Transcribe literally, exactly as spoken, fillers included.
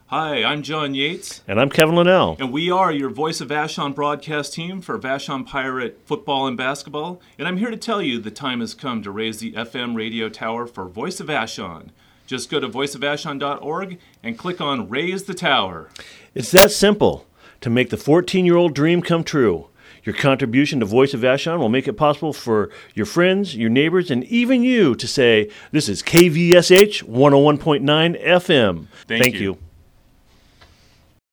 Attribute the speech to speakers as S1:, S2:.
S1: Hi, I'm John Yates.
S2: And I'm Kevin Linnell.
S1: And we are your Voice of Vashon broadcast team for Vashon Pirate football and basketball. And I'm here to tell you the time has come to raise the F M radio tower for Voice of Vashon. Just go to voice of vashon dot org and click on Raise the Tower.
S2: It's that simple to make the fourteen-year-old dream come true. Your contribution to Voice of Vashon will make it possible for your friends, your neighbors, and even you to say, this is K V S H one oh one point nine F M.
S1: Thank,
S2: Thank
S1: you.
S2: you.